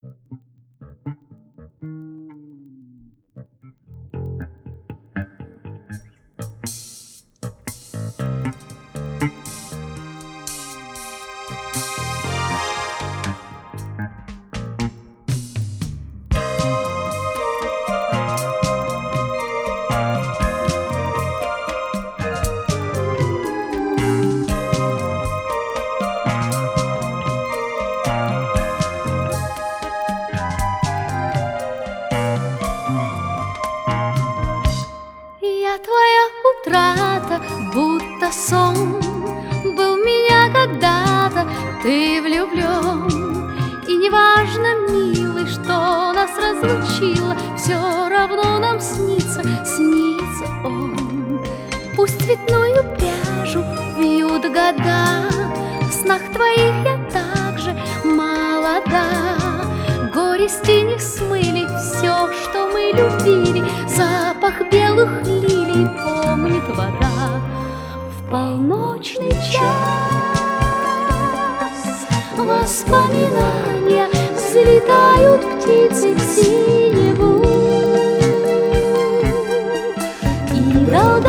Я твоя утрата, будто сон. Был в меня когда-то ты влюблен. И неважно, милый, что нас разлучило, все равно нам снится, снится он. Пусть цветную пряжу вьют года, в снах твоих я так же молода. Горести не смыли все, что мы любили, запах белых лилий помнит вода. В полночный час воспоминания взлетают птицы в синеву, и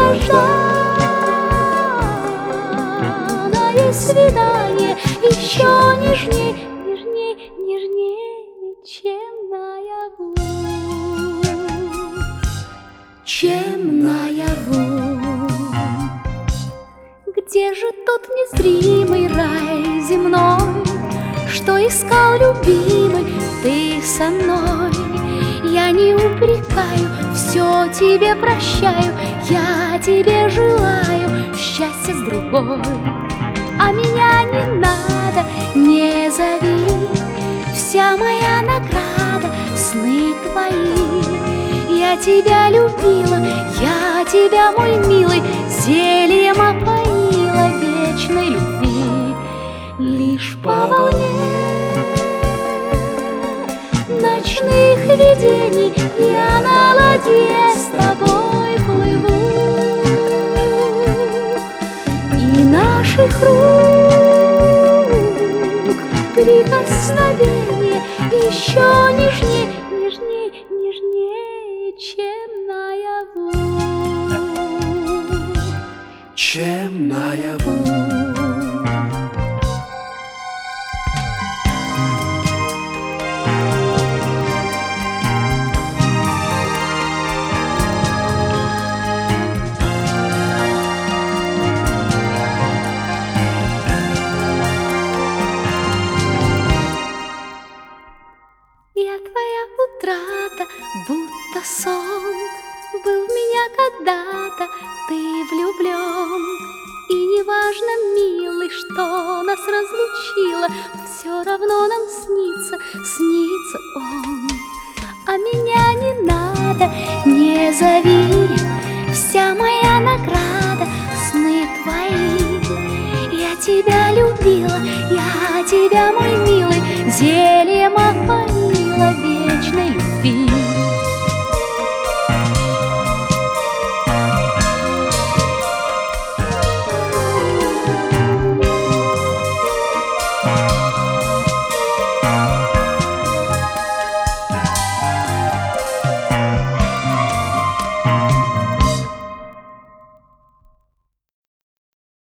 долгожданное свидание еще нежней, нежней, нежней, чем наяву, чем наяву. Где же тот незримый рай земной, что искал любимый ты со мной? Я не упрекаю, все тебе прощаю, я тебе желаю счастья с другой. А меня не надо, не зови, вся моя награда — сны твои. Я тебя любила, я тебя, мой милый, зельем опоила вечной любви. Лишь по волне ночных видений я на ладье с тобой плыву, и наших рук прикосновение еще нежней, нежней, нежней, чем наяву, чем наяву. Я твоя утрата, будто сон. Был в меня когда-то ты влюблен. И неважно, милый, что нас разлучило, все равно нам снится, снится он.